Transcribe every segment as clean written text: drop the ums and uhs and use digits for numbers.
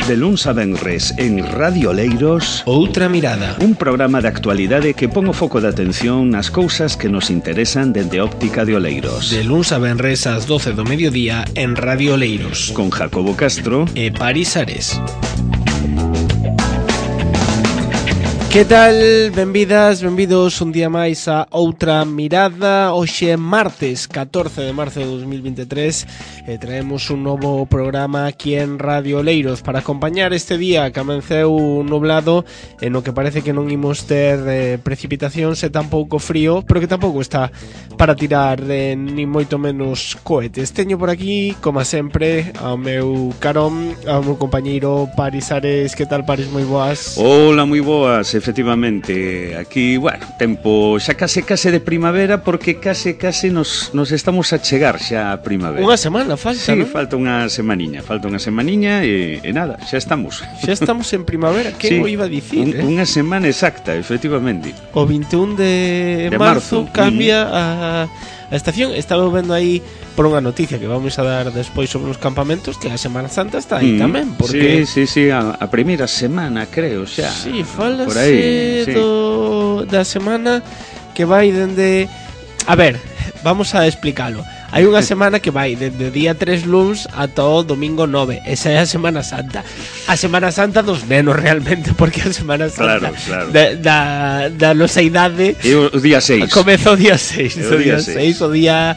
De luns a venres en Radio Oleiros, Outra Mirada, un programa de actualidade que pon o foco de atención nas cousas que nos interesan dende óptica de Oleiros. De luns a venres ás 12 do mediodía en Radio Oleiros, Con Jacobo Castro e Paris Ares. Que tal? Benvidas, benvidos un día máis a Outra Mirada. Hoxe é martes 14 de marzo de 2023 e traemos un novo programa aquí en Radio Oleiros para acompañar este día que amenceu nublado e no que parece que non imos ter precipitacións e tampouco frío, pero que tampouco está para tirar ni moito menos cohetes. Teño por aquí, como sempre, ao meu carón, ao meu compañeiro Paris Ares. Que tal, Paris? Moi boas. Hola, moi boas. Efectivamente, aquí, bueno, tempo xa case de primavera, porque case nos estamos a chegar xa a primavera. Unha semana falta, sí, non? falta unha semaniña e nada, xa estamos. Xa estamos en primavera, que sí, o iba a dicir, unha semana exacta, efectivamente. O 21 de marzo cambia a estación. Estaba vendo aí por unha noticia que vamos a dar despois sobre os campamentos, que a Semana Santa está aí tamén, porque sí, a primeira semana, creo, xa. Sí, falase da semana que vai dende... A ver, vamos a explicalo. Hai unha semana que vai desde o día 3 luns ata o domingo 9. Esa é a Semana Santa. A Semana Santa dos nenos, realmente, porque a Semana Santa claro. Da nosa idade E o día 6 comeza o día 6. O día 6, o día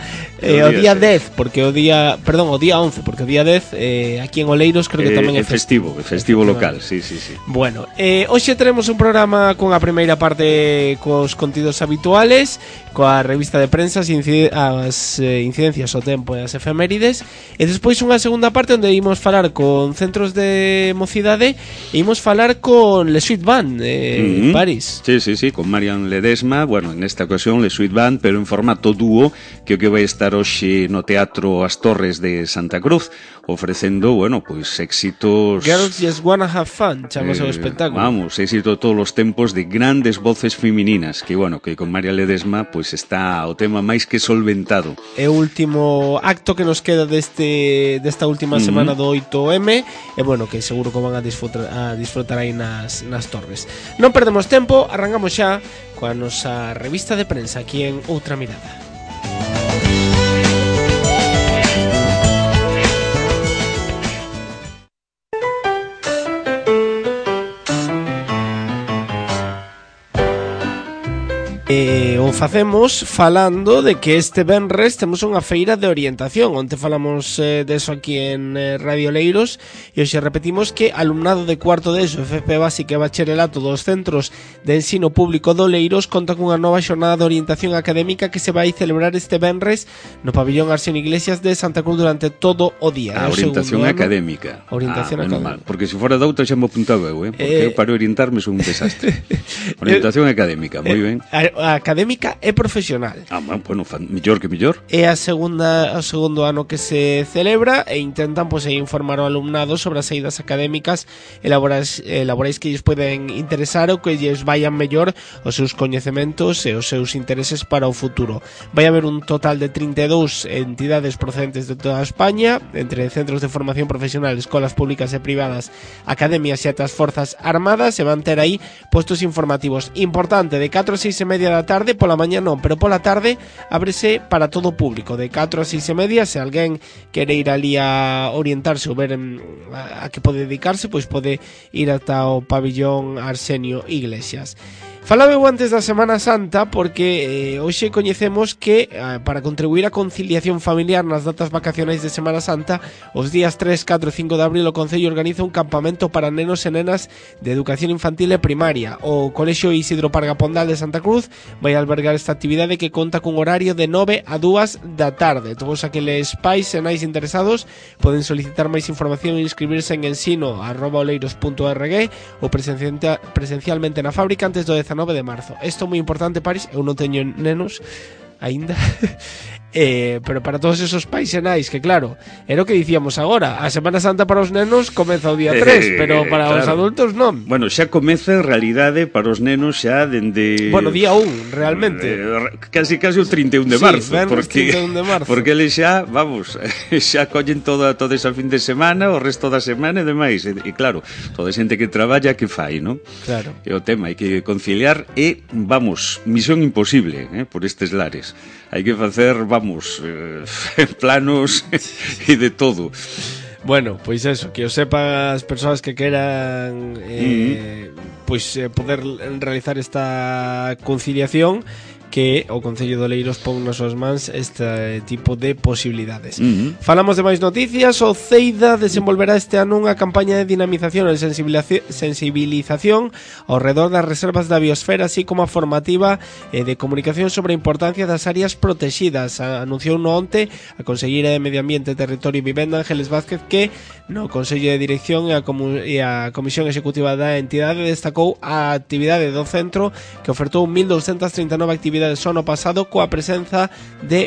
10, porque o día 11, porque o día 10 aquí en Oleiros creo que tamén é festivo local, sí. Bueno, hoxe teremos un programa con a primeira parte cos contidos habituales, coa revista de prensa, as incidencias, o tempo e as efemérides, e despois unha segunda parte onde imos falar con centros de mocidade e imos falar con Le Suite Band, Paris. Sí, con Marian Ledesma, bueno, nesta ocasión Le Suite Band, pero en formato dúo, que o que vai estar hoxe no Teatro As Torres de Santa Cruz, ofrecendo, bueno, pois éxitos... Girls Just Wanna Have Fun, chamamos o espectáculo. Vamos, éxito todos os tempos de grandes voces femininas, que, bueno, que con Marian Ledesma, pois está o tema máis que solventado. É o último acto que nos queda desta última semana do 8M, e, bueno, que seguro que van a disfrutar aí nas Torres. Non perdemos tempo, arrancamos xa coa nosa revista de prensa aquí en Outra Mirada. O facemos falando de que este venres temos unha feira de orientación. Onte falamos deso aquí en Radio Oleiros, e hoxe repetimos que alumnado de cuarto de ESO, FP Básica e Bacharelato dos centros de ensino público de Oleiros conta cunha nova xornada de orientación académica que se vai celebrar este venres no pabillón Arsenio Iglesias de Santa Cruz durante todo o día. A orientación académica. Orientación académica. Mal, porque se fora de outra xa me apuntaba eu, porque eu para orientarme son un desastre. Orientación académica, moi ben. Académica e profesional. Bueno, mellor que mellor. É o segundo ano que se celebra e intentan informar ao alumnado sobre as saídas académicas e laborais que lles poden interesar ou que lles vayan mellor os seus coñecementos e os seus intereses para o futuro. Vai haber un total de 32 entidades procedentes de toda España, entre centros de formación profesional, escolas públicas e privadas, academias e atas forzas armadas, e van ter aí postos informativos. Importante, de 4 a 6:30 da tarde, pola mañá non, pero pola tarde ábrese para todo o público, de 4 a 6:30. Se alguén quere ir ali a orientarse ou ver a que pode dedicarse, pois pode ir ata o pabillón Arsenio Iglesias. Falaba eu antes da Semana Santa porque hoxe coñecemos que para contribuir á conciliación familiar nas datas vacacionais de Semana Santa, os días 3, 4 e 5 de abril o Concello organiza un campamento para nenos e nenas de educación infantil e primaria. O Colexio Isidro Parga Pondal de Santa Cruz vai albergar esta actividade que conta cun horario de 9 a 2 da tarde. Todos aqueles pais e nais interesados poden solicitar máis información e inscribirse en ensino@oleiros.org ou presencialmente na fábrica antes do 19 de marzo. Isto é moi importante, Paris. Eu non teño nenos aínda. Pero para todos esos pais e nais, que claro, era o que dicíamos agora, a Semana Santa para os nenos comeza o día 3, pero para os adultos non. Bueno, xa comeza en realidade para os nenos xa dende... Bueno, día 1, realmente. Casi o 31 de marzo, porque 31 de marzo. Porque eles xa, vamos, xa collen toda esa fin de semana, o resto da semana e demais. E claro, toda a xente que traballa que fai, non? Claro. É o tema, hai que conciliar e, vamos, misión imposible, por estes lares. Hai que facer, vamos, planos e de todo. Bueno, pois eso, que o sepan as persoas que queran poder realizar esta conciliación, que o Concello de Oleiros pon nas súas mans este tipo de posibilidades. Falamos de máis noticias. O CEIDA desenvolverá este ano unha campaña de dinamización e sensibilización ao redor das reservas da biosfera, así como a formativa de comunicación sobre a importancia das áreas protegidas. Anunciou no onte a Conselleira de Medio Ambiente, Territorio e Vivenda, Ángeles Vázquez, que no Consello de Dirección e a Comisión Executiva da entidade destacou a actividade do centro, que ofertou 1.239 actividades o ano pasado, coa presenza de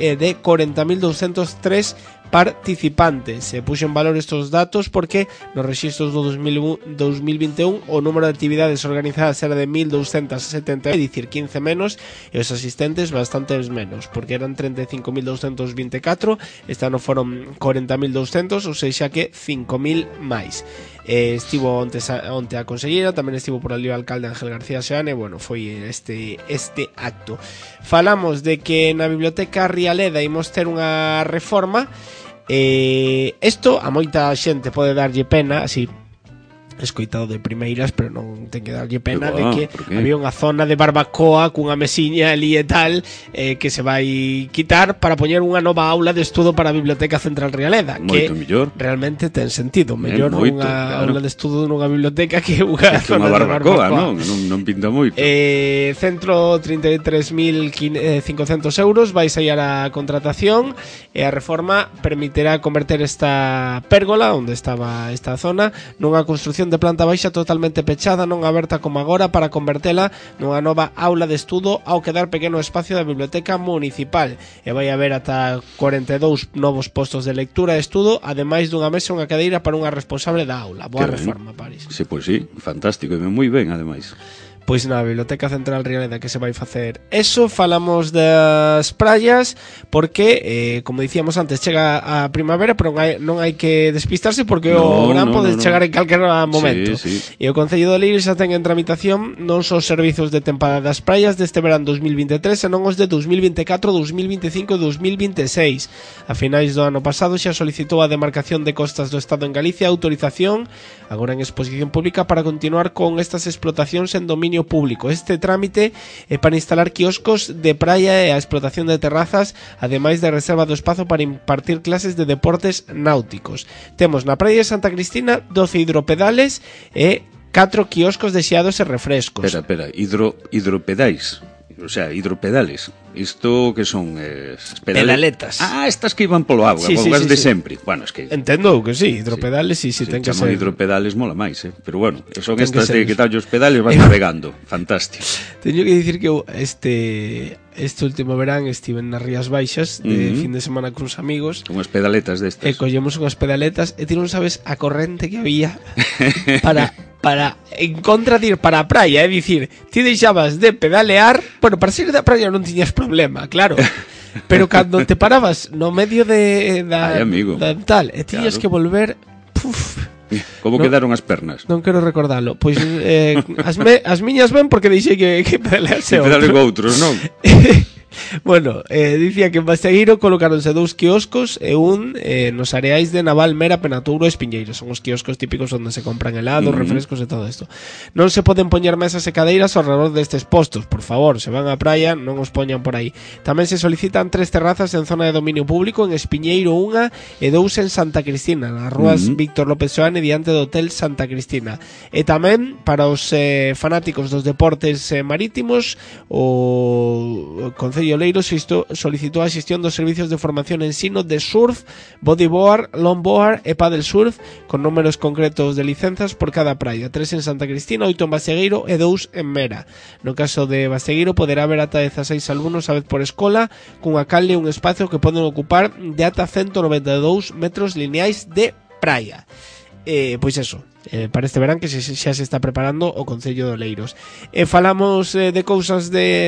40.203 participantes. Se puxo en valor estes datos porque nos rexistros do 2021 o número de actividades organizadas era de 1.270, é dicir, 15 menos, e os asistentes bastantes menos, porque eran 35.224, este ano foron 40.200, ou seja que 5.000 máis. Estivo onte a conselleira, tamén estivo por ali o alcalde Ángel García Seane. Bueno, foi este acto. Falamos de que na Biblioteca Rialeda imos ter unha reforma. Isto a moita xente pode darlle pena, así escoitado de primeiras, pero non ten que darlle pena de que había unha zona de barbacoa cunha mesiña ali e tal, que se vai quitar para poñer unha nova aula de estudo para a Biblioteca Central Rialeda, que mellor. Realmente ten sentido, mellor unha aula de estudo nunha biblioteca que unha zona de barbacoa, non pinta moito. Centro 33.500 euros vai sair a contratación, e a reforma permitirá converter esta pérgola onde estaba esta zona nunha construción de planta baixa totalmente pechada, non aberta como agora, para convertela nunha nova aula de estudo ao quedar pequeno espacio da biblioteca municipal, e vai haber ata 42 novos postos de lectura e estudo, ademais dunha mesa e unha cadeira para unha responsable da aula. Boa reforma, París. Sí, pois sí, fantástico, e moi ben, ademais. Pois na Biblioteca Central Rialeda que se vai facer eso. Falamos das praias porque, como dicíamos antes, chega a primavera, pero non hai que despistarse porque o verán pode chegar en calquera momento. Sí. E o Concello de Oleiros xa ten en tramitación non só os servizos de tempada das praias deste verán 2023, senón os de 2024, 2025 e 2026. A finais do ano pasado xa solicitou a demarcación de costas do Estado en Galicia autorización, agora en exposición pública, para continuar con estas explotacións en dominio público. Este trámite é para instalar quioscos de praia e a explotación de terrazas, ademais de reserva do espazo para impartir clases de deportes náuticos. Temos na praia de Santa Cristina 12 hidropedales e 4 quioscos de xeados e refrescos. Espera, hidropedais, o sea, hidropedales. Isto que son pedaletas. Estas que iban polo agua, sí, de sempre. Bueno, es que entendo que sí, hidropedales sí, ten que ser. Hidropedales mola máis, pero bueno, son estas de que tal os pedales vas navegando. Fantástico. Teño que dicir que este último verán estive nas Rías Baixas de fin de semana con uns amigos. Unhas pedaletas destas. E collemos unhas pedaletas e ti non sabes a corrente que había para en contra de ir para a praia, é dicir, ti deixabas de pedalear, bueno, para sair da praia non tiñas problema, claro. Pero cando te parabas no medio da tal, e tiñas que volver, como quedaron as pernas? Non quero recordalo. Pois as miñas ben porque deixei que pedalease outro. Pedale outros, non? Bueno, dicía que en Bastegueiro colocáronse 2 quioscos e un nos areais de Naval, Mera, Penatouro e Espiñeiro. Son os quioscos típicos onde se compran helados, refrescos e todo isto. Non se poden poñer mesas e cadeiras ao redor destes postos, por favor, se van á praia non os poñan por aí. Tamén se solicitan 3 terrazas en zona de dominio público, en Espiñeiro 1 e 2 en Santa Cristina, nas rúas Víctor López Seoane, diante do Hotel Santa Cristina. E tamén para os fanáticos dos deportes marítimos, o Concello Concello de Oleiros solicitou a xestión dos servicios de formación e ensino de surf, bodyboard, longboard e paddle surf con números concretos de licenzas por cada praia, 3 en Santa Cristina, 8 en Basegueiro e 2 en Mera. No caso de Basegueiro poderá haber ata 16 alumnos a vez por escola, cunha canle un espacio que poden ocupar de ata 192 metros lineais de praia. Pois eso, para este verán que xa se está preparando o Concello de Oleiros. Falamos de cousas de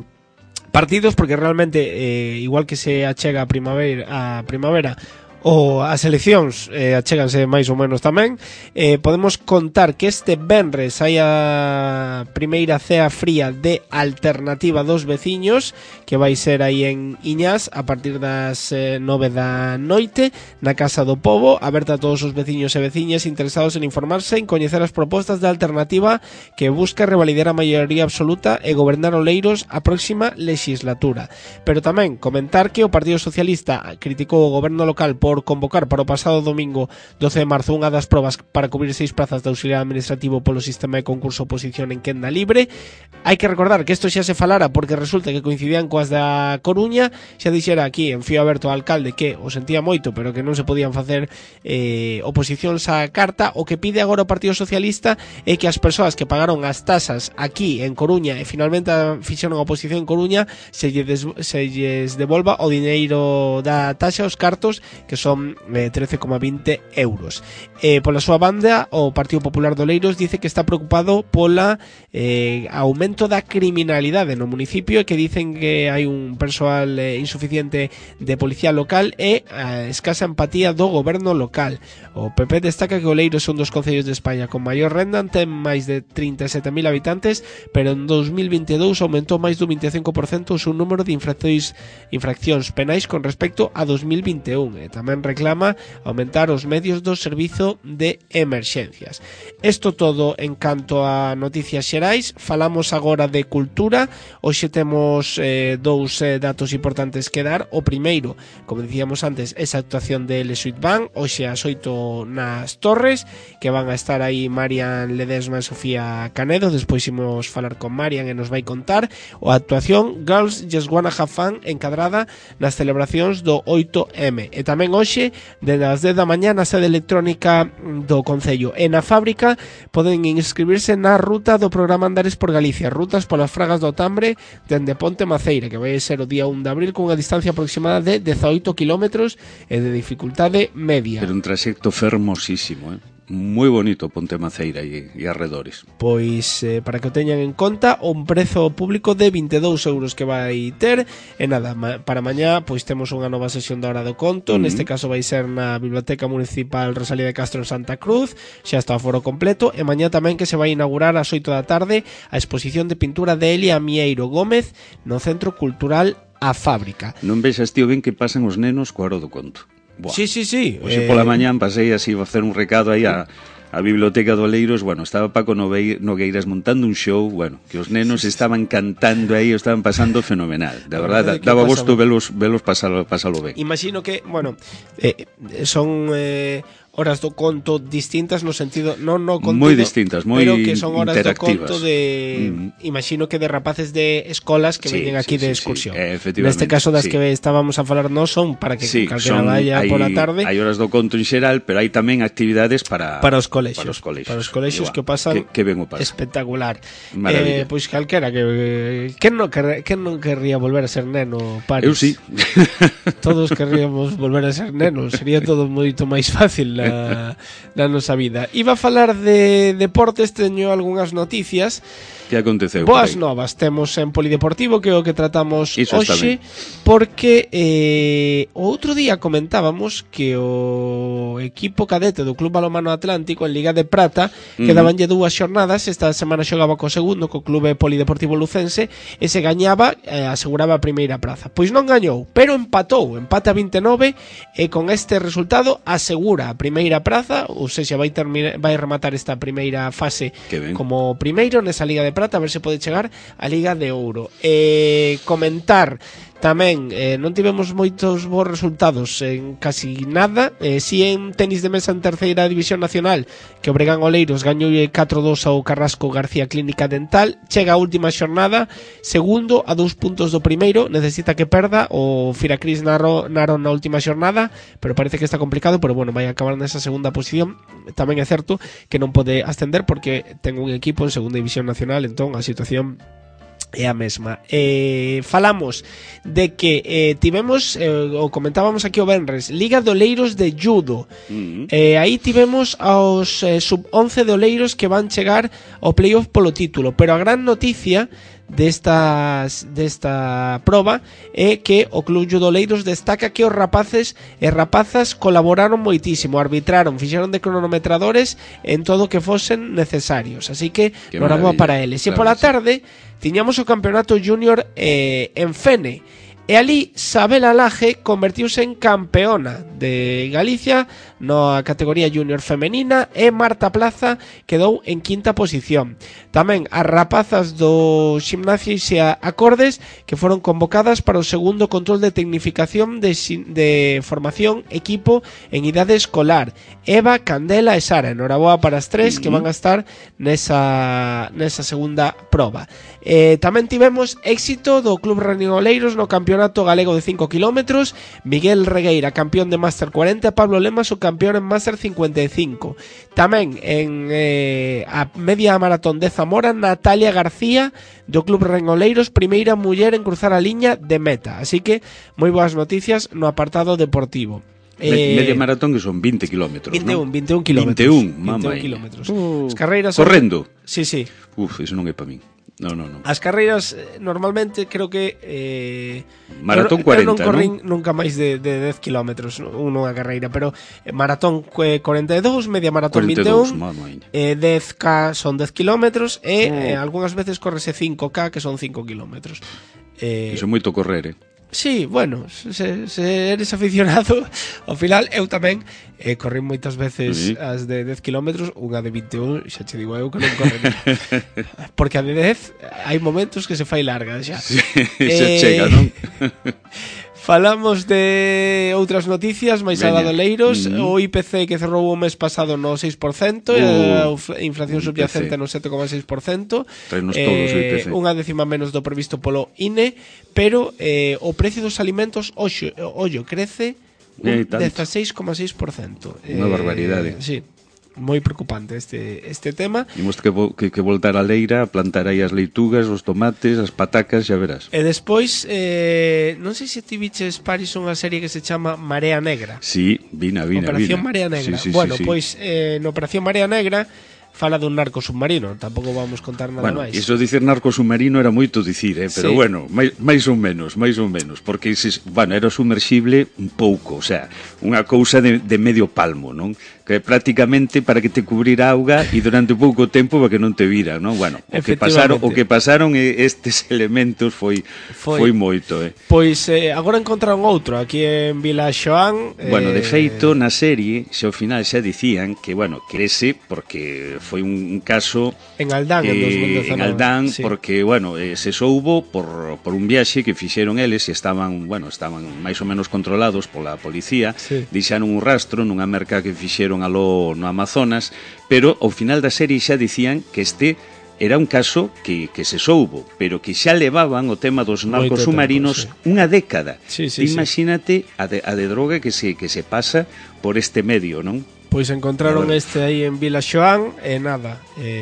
partidos, porque realmente igual que se achega a primavera ou as eleccións achéganse máis ou menos tamén, podemos contar que este venres hai a primeira cea fría de Alternativa dos Veciños, que vai ser aí en Iñás a partir das 9 da noite na Casa do Pobo, aberta a todos os veciños e veciñas interesados en informarse e en coñecer as propostas da Alternativa que busca revalidar a maioría absoluta e gobernar Oleiros a próxima legislatura. Pero tamén comentar que o Partido Socialista criticou o goberno local por convocar para o pasado domingo 12 de marzo unha das probas para cubrir 6 plazas de auxiliar administrativo polo sistema de concurso oposición en quenda libre. Hai que recordar que isto xa se falara porque resulta que coincidían coas da Coruña. Xa dixera aquí en fío aberto ao alcalde que o sentía moito, pero que non se podían facer oposicións á carta. O que pide agora o Partido Socialista é que as persoas que pagaron as tasas aquí en Coruña e finalmente fixeron a oposición en Coruña se lles devolva o dineiro da taxa, os cartos, que son 13,20 euros. Pola súa banda, o Partido Popular de Oleiros dice que está preocupado pola aumento da criminalidade no municipio e que dicen que hai un persoal insuficiente de policía local e escasa empatía do goberno local. O PP destaca que Oleiros é un dos concellos de España con maior renda, ten máis de 37.000 habitantes, pero en 2022 aumentou máis do 25% o seu número de infraccións penais con respecto a 2021 e tamén reclama aumentar os medios do servizo de emerxencias. Isto todo en canto a noticias xerais. Falamos agora de cultura. Hoxe temos dous datos importantes que dar. O primeiro, como dicíamos antes, esa actuación de Le Suite Band hoxe ás 8 nas Torres, que van a estar aí Marian Ledesma e Sofía Canedo. Despois imos falar con Marian e nos vai contar a actuación Girls Just Wanna Have Fun encadrada nas celebracións do 8M. E tamén hoxe, desde as 10 da mañá na sede electrónica do Concello e na fábrica poden inscribirse na ruta do programa Andares por Galicia, rutas polas fragas do Tambre dende Ponte Maceira, que vai ser o día 1 de abril cunha distancia aproximada de 18 km e de dificultade media. Pero un traxecto fermosísimo, moi bonito Ponte Maceira e arredores. Pois para que o teñan en conta, un prezo público de 22 euros que vai ter. E nada, para mañá pois temos unha nova sesión da Hora do Conto. Neste caso vai ser na Biblioteca Municipal Rosalía de Castro en Santa Cruz. Xa está o foro completo. E mañá tamén que se vai inaugurar ás 8 da tarde a exposición de pintura de Elia Mieiro Gómez no Centro Cultural A Fábrica. Non vexas, tío, ben que pasan os nenos coa Hora do Conto. Buah. Sí. Hoxe pola mañán pasei así a facer un recado aí a Biblioteca do Oleiros. Bueno, estaba Paco Nogueiras montando un show, bueno, que os nenos estaban cantando aí, estaban pasando fenomenal. De verdade, daba gusto velos pasalo ben. Imagino que, bueno, son horas do conto distintas no sentido, non no contido, moi distintas, moi pero que son horas do conto de imagino que de rapaces de escolas que veñen aquí de excursión. Neste caso das que estábamos a falar non son para que calquera vaya pola tarde. Hai horas do conto en xeral, pero hai tamén actividades para os colexios. Para os colexios que pasan que ben o pasan. Espectacular. Pois calquera que non querría volver a ser neno, Paris. Eu sí. Todos querríamos volver a ser nenos, sería todo moito máis fácil na nosa vida. Iba a falar de deportes, teño algunhas noticias. Que aconteceu? Boas novas temos en Polideportivo, que é o que tratamos hoxe, porque o outro día comentábamos que o equipo cadete do Club Balonmano Atlántico en Liga de Prata quedabanlle 2 xornadas. Esta semana xogaba co segundo, co Club Polideportivo Lucense, e se gañaba aseguraba a primeira praza. Pois non gañou, pero empatou, empate a 29, e con este resultado asegura a primeira praza, ou seja, vai rematar esta primeira fase como primeiro nesa Liga de Prata, a ver se pode chegar á Liga de Ouro. Comentar Tamén non tivemos moitos bons resultados en casi nada, si en tenis de mesa en terceira división nacional, que o Breogán Oleiros gañou 4-2 ao Carrasco García Clínica Dental. Chega a última xornada, segundo a 2 puntos do primeiro, necesita que perda o Firacris Naro na última xornada, pero parece que está complicado, pero bueno, vai acabar nesa segunda posición. Tamén é certo que non pode ascender porque ten un equipo en segunda división nacional, entón a situación é a mesma. Falamos de que tivemos, o comentábamos aquí o venres, Liga de Oleiros de Judo. Aí tivemos aos sub-11 de Oleiros que van chegar ao playoff polo título, pero a gran noticia desta proba é que o Club Judo Oleiros destaca que os rapaces e rapazas colaboraron moitísimo, arbitraron, fixeron de cronometradores en todo o que fosen necesarios, así que noraboa para eles. E pola tarde tiñamos o campeonato junior en Fene, e ali Sabela Laje convertiuse en campeona de Galicia na categoría junior femenina e Marta Plaza quedou en quinta posición. Tamén as rapazas do Gimnasia Isia Acordes que foron convocadas para o segundo control de tecnificación de formación equipo en idade escolar. Eva, Candela e Sara, enhoraboa para as tres que van a estar nesa segunda proba. Tamén tivemos éxito do Club Running Oleiros no campeonato galego de 5 km. Miguel Regueira, campeón de Máster 40, Pablo Lemas o campeón en Máster 55. Tamén en a media maratón de Zamora, Natalia García do Club Running Oleiros, primeira muller en cruzar a liña de meta. Así que moi boas noticias no apartado deportivo. Media maratón que son 20 kilómetros, 21 kilómetros. 21 kilómetros. As carreiras correndo. Sí. Eso non é para min. No. As carreiras normalmente creo que maratón 40, non corrín nunca máis de 10 kilómetros unha carreira, pero maratón 42, media maratón 42, 21, 10K son 10 kilómetros e algunhas veces correse 5K que son 5 kilómetros. Iso é moito correr, Sí, bueno, se eres aficionado, ao final eu tamén corrín moitas veces as de 10 km, unha de 21, xa che digo eu que non corren. Porque a de 10 hai momentos que se fai larga xa. Sí, se chega, non? Falamos de outras noticias máis alá do Oleiros. O IPC que cerrou o mes pasado no 6%, a inflación subyacente no 7,6%, Trenos todos o IPC. Unha décima menos do previsto polo INE, pero o precio dos alimentos ollo crece un 16,6%. Unha barbaridade. Sí. Moi preocupante este tema. Imos que voltar a leira a plantar aí as leitugas, os tomates, as patacas, xa verás. E despois, non sei se ti viches, Paris, unha serie que se chama Marea Negra. Sí, vina. Operación Marea Negra. Sí, bueno, sí. Pois na Operación Marea Negra fala dun narco submarino, tampouco vamos contar nada máis. Iso dicer narco submarino era moito dicir, pero sí. Bueno, máis ou menos, porque era sumerxible un pouco, o sea, unha cousa de medio palmo, non? Que prácticamente para que te cubrira auga e durante pouco tempo para que non te vira, non? Bueno, o que pasaron estes elementos foi moito, Pois agora encontraron outro aquí en Vila Xoán. Bueno, de feito, na serie, ao final xa dicían que, que ese, porque foi un caso en Aldán en 2019. En Aldán, sí. Porque, se soubo por un viaxe que fixeron eles e estaban máis ou menos controlados pola policía, sí. Deixaron un rastro nunha merca que fixeron aló no Amazonas, pero ao final da serie xa dicían que este era un caso que se soubo, pero que xa levaban o tema dos narcos submarinos unha década. Sí, imagínate a de droga que se pasa por este medio, non? Pois encontraron este aí en Vila Xoán e nada,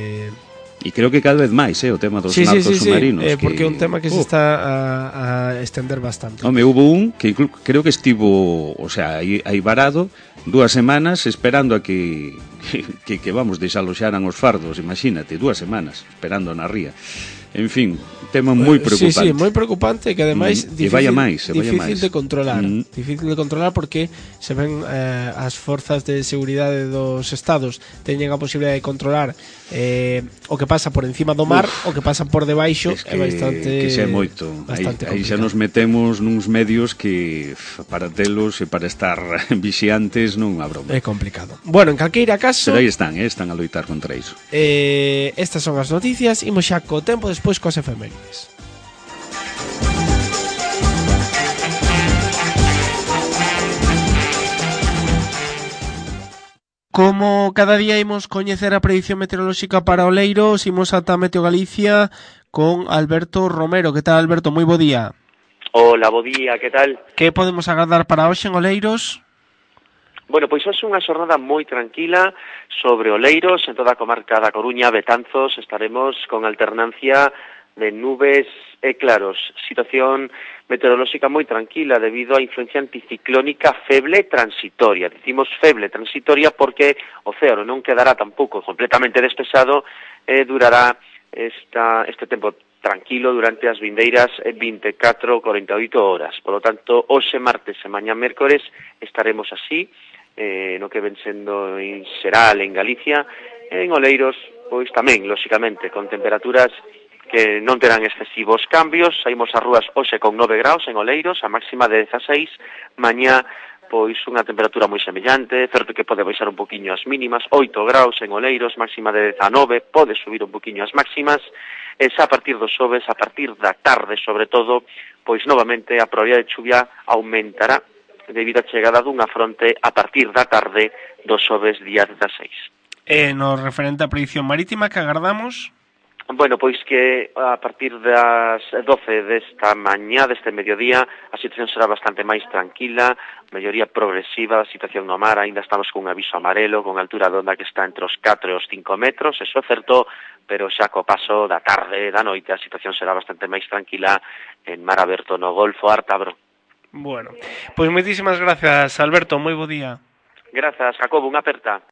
E creo que cada vez máis, o tema dos narcos submarinos. Porque é un tema que se está a extender bastante. Hubo un que creo que estivo, aí varado 2 semanas esperando a que desaloxaran os fardos, imagínate, 2 semanas esperando na ría. En fin, tema moi preocupante. Sí, moi preocupante, que ademais difícil de controlar. Difícil de controlar porque se ven as forzas de seguridade dos estados teñen a posibilidade de controlar o que pasa por encima do mar, o que pasa por debaixo, é bastante que xa é moito. Aí xa nos metemos nuns medios que para telos e para estar vixiantes non a broma. É complicado. Bueno, en calqueira caso, pero aí están a loitar contra iso. Estas son as noticias, imos xa co tempo despois coas efemérides. Como cada día imos coñecer a predición meteorolóxica para Oleiros, imos ata Meteo Galicia con Alberto Romero. Que tal, Alberto? Moi bo día. Hola, bo día, que tal? Que podemos agardar para hoxe en Oleiros? Bueno, pois hoxe unha xornada moi tranquila sobre Oleiros, en toda a comarca da Coruña, Betanzos, estaremos con alternancia de nubes e claros. Situación meteorolóxica moi tranquila debido á influencia anticiclónica feble transitoria. Dicimos feble transitoria porque o ceo non quedará tampouco completamente despexado e durará este tempo tranquilo durante as vindeiras 24-48 horas. Por lo tanto, hoxe martes e mañá mércores estaremos así, no que ven sendo en xeral en Galicia, en Oleiros, pois tamén, lóxicamente, con temperaturas que non terán excesivos cambios. Saímos ás rúas hoxe con 9 graus en Oleiros, a máxima de 16, mañá pois unha temperatura moi semellante, certo que pode baixar un poquinho as mínimas, 8 graus en Oleiros, máxima de 19, pode subir un poquinho as máximas, e xa a partir dos xoves, a partir da tarde sobre todo, pois novamente a probabilidade de chuvia aumentará debido á chegada dunha fronte a partir da tarde dos xoves día 16. No referente á predicción marítima que agardamos? Bueno, pois que a partir das 12 desta mañá, deste mediodía, a situación será bastante máis tranquila, melloría progresiva da situación no mar, ainda estamos con un aviso amarelo, con altura de onda que está entre os 4 e os 5 metros, eso é certo, pero xa co paso da tarde, da noite, a situación será bastante máis tranquila en mar aberto no Golfo Ártabro. Bueno, pois moitísimas gracias, Alberto, moi bo día. Grazas, Jacobo, unha aperta.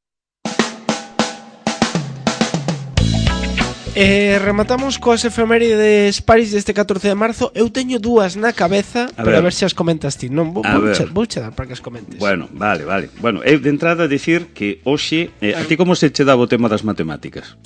Rematamos coas efemérides Paris deste 14 de marzo. Eu teño dúas na cabeza, pero a ver se as comentas ti. Non, vou che dar para que as comentes. Bueno, vale. Bueno, eu de entrada dicir que hoxe a ti como se che daba o tema das matemáticas?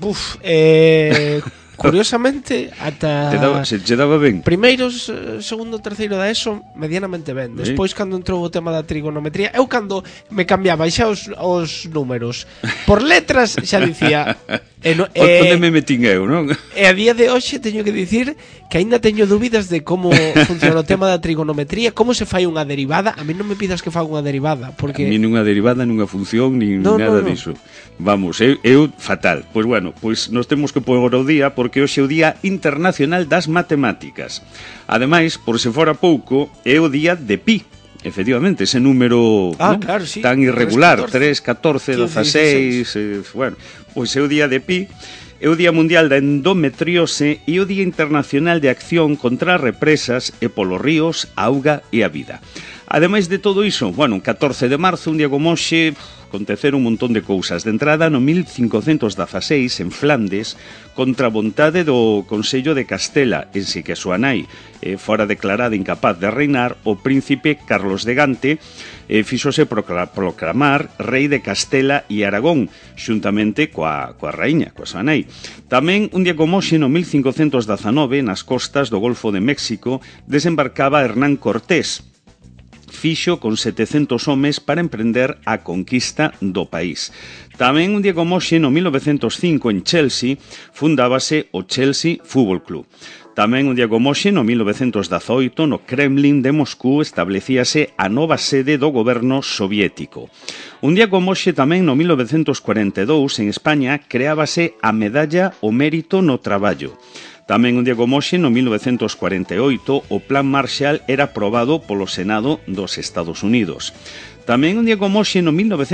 Curiosamente, ata se che daba ben. Primeiros, segundo, terceiro da ESO medianamente ben. Despois, cando entrou o tema da trigonometría, eu cando me cambiaba xa os números por letras, xa dicía onde me metín eu, non? E a día de hoxe teño que dicir que aínda teño dúbidas de como funciona o tema da trigonometría, como se fai unha derivada. A mí non me pidas que faga unha derivada, porque a mí nunha derivada, nunha función, nin nada diso. Vamos, eu fatal. Pois bueno, pois nos temos que pôr ao día, porque hoxe é o Día Internacional das Matemáticas. Ademais, por se fora pouco, é o día de pi. Efectivamente, ese número claro, sí, tan irregular, 3, 14, 16, bueno, pois é o día de pi, é o Día Mundial da Endometriose e o Día Internacional de Acción contra as Represas e polos ríos, a auga e a vida. Ademais de todo iso, bueno, 14 de marzo, un día como hoxe, aconteceron un montón de cousas. De entrada, no 1516, en Flandes, contra a vontade do Consello de Castela, en si que a súa nai fora declarada incapaz de reinar, o príncipe Carlos de Gante fíxose proclamar rei de Castela e Aragón, xuntamente coa raíña, coa súa nai. Tamén, un día como hoxe, no 1519, nas costas do Golfo de México, desembarcaba Hernán Cortés, fixo con 700 homes para emprender a conquista do país. Tamén un día como hoxe, no 1905, en Chelsea, fundábase o Chelsea Fútbol Club. Tamén un día como hoxe, no 1918, no Kremlin de Moscú, establecíase a nova sede do goberno soviético. Un día como hoxe, tamén no 1942, en España, creábase a Medalla ao Mérito no Traballo. Tamén un día como hoxe, no 1948, o Plan Marshall era aprobado polo Senado dos Estados Unidos. Tamén un día como hoxe, no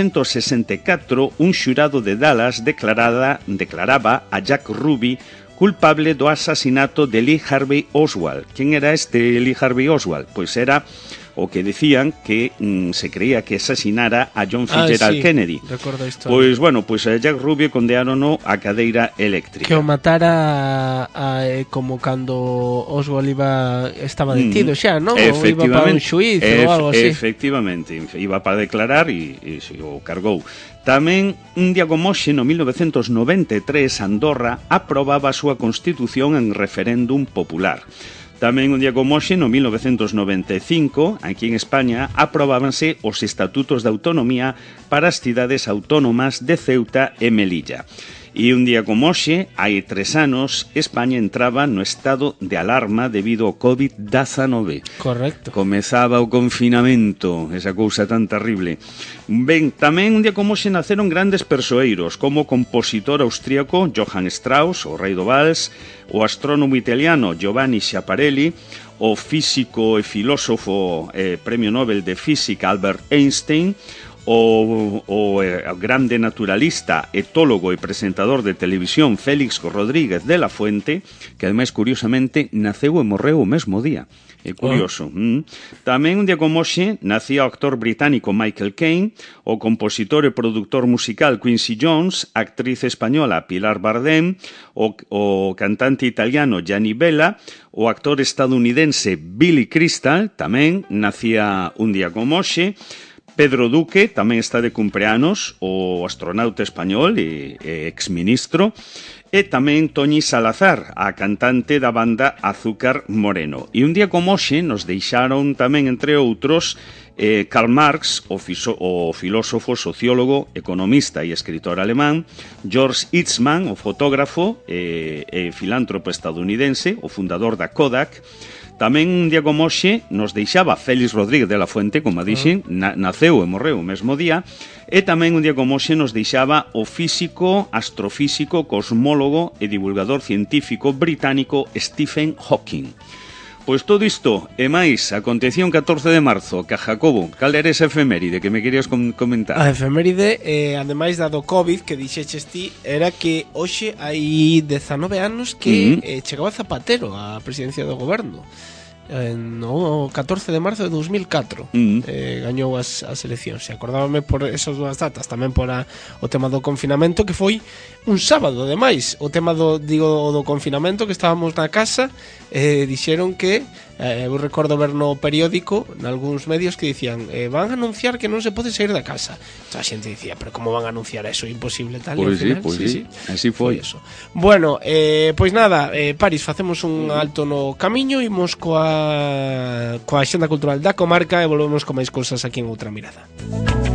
1964, un xurado de Dallas declaraba a Jack Ruby culpable do asasinato de Lee Harvey Oswald. Quen era este Lee Harvey Oswald? Pois era o que decían que se creía que asasinara a John Fitzgerald Kennedy. Recordo isto. Pois, bueno, pois a Jack Ruby condearono a cadeira eléctrica. Que o matara como cando Oswald estaba detido xa, non? Ou iba para un xuízo ou algo así. Efectivamente, iba para declarar e o cargou. Tamén, un día como hoxe, no 1993, Andorra aprobaba a súa constitución en referéndum popular. Tamén un día como hoxe, no 1995, aquí en España, aprobábanse os Estatutos de Autonomía para as cidades autónomas de Ceuta e Melilla. E un día como hoxe, hai 3 anos, España entraba no estado de alarma debido ao COVID-19. Correcto. Comezaba o confinamento, esa cousa tan terrible. Ben, tamén un día como hoxe naceron grandes persoeiros, como o compositor austríaco Johann Strauss, o rei do vals, o astrónomo italiano Giovanni Schiaparelli, o físico e filósofo premio Nobel de Física Albert Einstein, o grande naturalista, etólogo e presentador de televisión Félix Rodríguez de la Fuente, que ademais, curiosamente, naceu e morreu o mesmo día. É curioso. Tamén un día como hoxe nacía o actor británico Michael Caine, o compositor e produtor musical Quincy Jones, a actriz española Pilar Bardem, o cantante italiano Gianni Bella, o actor estadounidense Billy Crystal, tamén nacía un día como hoxe. Pedro Duque tamén está de cumpleanos, o astronauta español e exministro, e tamén Toñi Salazar, a cantante da banda Azúcar Moreno. E un día como hoxe nos deixaron tamén, entre outros, Karl Marx, o filósofo, sociólogo, economista e escritor alemán, George Eastman, o fotógrafo e filántropo estadounidense, o fundador da Kodak. Tamén un día como hoxe nos deixaba Félix Rodríguez de la Fuente, como dixen, naceu e morreu o mesmo día, e tamén un día como hoxe nos deixaba o físico, astrofísico, cosmólogo e divulgador científico británico Stephen Hawking. Pois todo isto e máis acontecía un 14 de marzo, que a Jacobo, cal era esa efeméride que me querías comentar? A efeméride, ademais da do COVID que dixeches ti, era que hoxe hai 19 anos que chegaba Zapatero á presidencia do goberno. No 14 de marzo de 2004 gañou as eleccións. E acordábame por esas dúas datas, tamén por o tema do confinamento, que foi un sábado, ademais. O tema do confinamento, que estábamos na casa, dixeron que eu recordo ver no periódico, nalgúns medios, que dicían van a anunciar que non se pode sair da casa. Entón a xente dicía, pero como van a anunciar eso? Imposible, tal. Pois sí, así foi eso. Bueno, pois nada, Paris, facemos un alto no camiño, imos coa Axenda Cultural da Comarca e volvemos con máis cousas aquí en Outra Mirada.